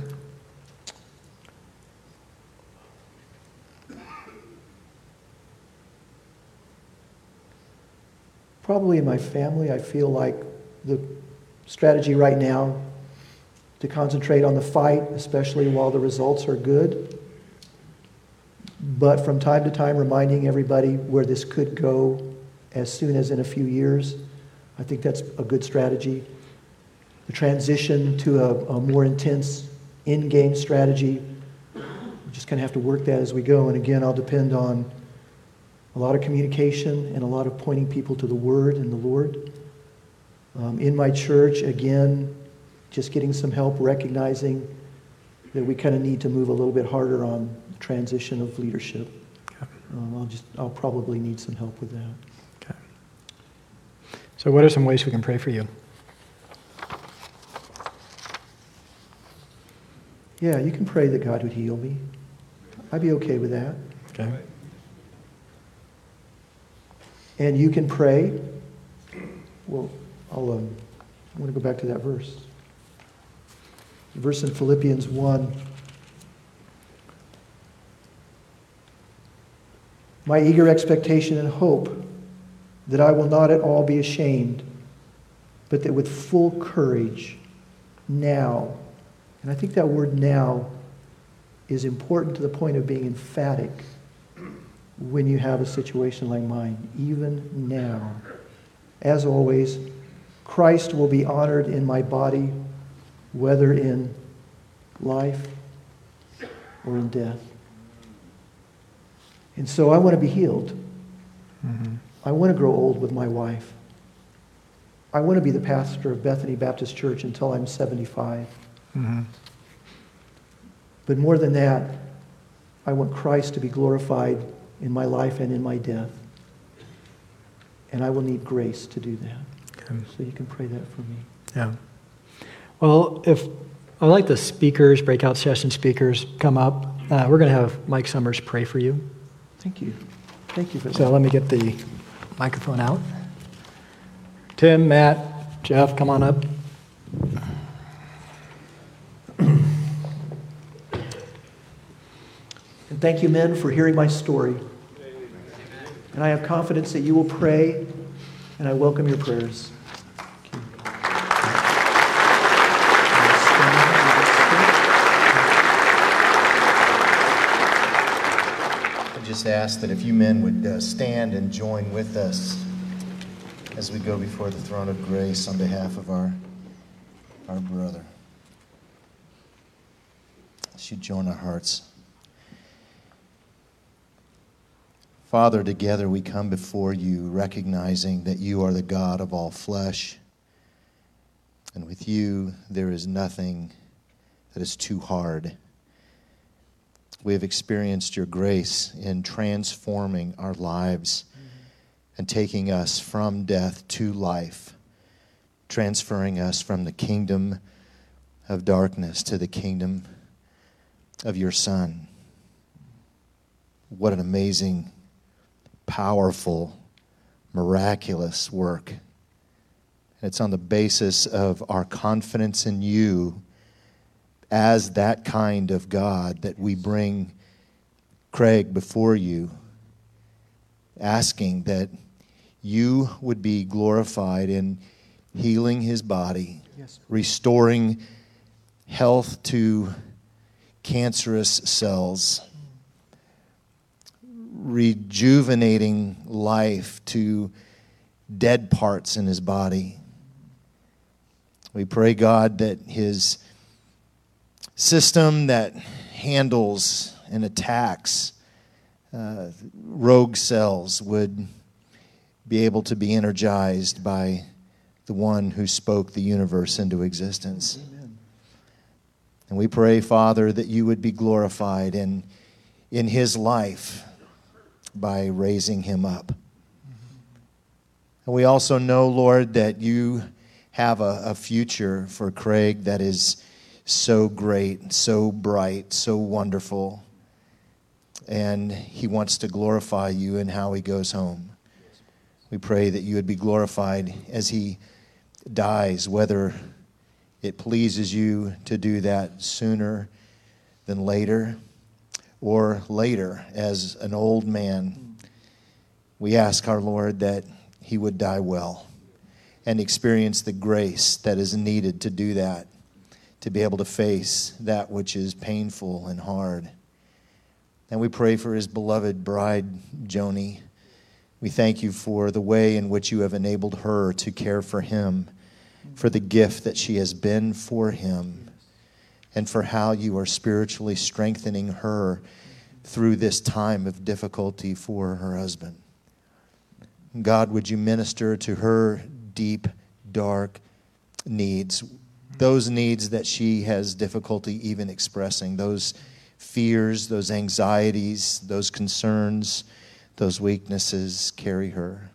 Probably in my family, I feel like the strategy right now to concentrate on the fight, especially while the results are good, but from time to time reminding everybody where this could go as soon as in a few years. I think that's a good strategy. The transition to a, a more intense in-game strategy, we're just going to have to work that as we go. And again, I'll depend on a lot of communication and a lot of pointing people to the Word and the Lord. Um, in my church, again, just getting some help recognizing that we kind of need to move a little bit harder on the transition of leadership. Okay. Um, I'll just, I'll probably need some help with that. Okay. So what are some ways we can pray for you? Yeah, you can pray that God would heal me. I'd be okay with that. Okay. And you can pray. Well, I'll, um, I'm going to go back to that verse. verse in Philippians one. My eager expectation and hope that I will not at all be ashamed, but that with full courage now, and I think that word now is important to the point of being emphatic when you have a situation like mine, even now. As always, Christ will be honored in my body, whether in life or in death. And so I want to be healed. Mm-hmm. I want to grow old with my wife. I want to be the pastor of Bethany Baptist Church until I'm seventy-five. Mm-hmm. But more than that, I want Christ to be glorified in my life and in my death. And I will need grace to do that. Okay. So you can pray that for me. Yeah. Well, if I'd like the speakers, breakout session speakers, come up. Uh, we're going to have Mike Summers pray for you. Thank you. Thank you for that. So let me get the microphone out. Tim, Matt, Jeff, come on up. And thank you, men, for hearing my story. And I have confidence that you will pray, and I welcome your prayers. I just ask that if you men would uh, stand and join with us as we go before the throne of grace on behalf of our, our brother. As you join our hearts. Father, together we come before you, recognizing that you are the God of all flesh. And with you, there is nothing that is too hard. We have experienced your grace in transforming our lives and taking us from death to life, transferring us from the kingdom of darkness to the kingdom of your Son. What an amazing, powerful, miraculous work. And it's on the basis of our confidence in you as that kind of God that we bring Craig before you, asking that you would be glorified in healing his body, yes, restoring health to cancerous cells, rejuvenating life to dead parts in his body. We pray, God, that his system that handles and attacks uh, rogue cells would be able to be energized by the one who spoke the universe into existence. Amen. And we pray, Father, that you would be glorified in, in his life by raising him up. Mm-hmm. And we also know, Lord, that you have a, a future for Craig that is so great, so bright, so wonderful. And he wants to glorify you in how he goes home. We pray that you would be glorified as he dies, whether it pleases you to do that sooner than later, or later as an old man. We ask our Lord that he would die well and experience the grace that is needed to do that, to be able to face that which is painful and hard. And we pray for his beloved bride, Joni. We thank you for the way in which you have enabled her to care for him, for the gift that she has been for him, and for how you are spiritually strengthening her through this time of difficulty for her husband. God, would you minister to her deep, dark needs, those needs that she has difficulty even expressing, those fears, those anxieties, those concerns, those weaknesses carry her.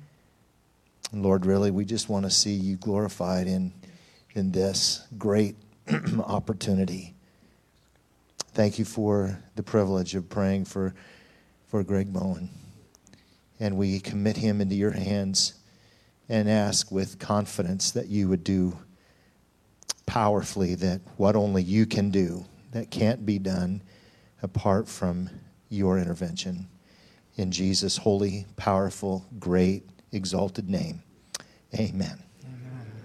And Lord, really, we just want to see you glorified in, in this great opportunity. Thank you for the privilege of praying for, for Greg Bowen. And we commit him into your hands and ask with confidence that you would do powerfully that what only you can do, that can't be done apart from your intervention. In Jesus' holy, powerful, great, exalted name, amen.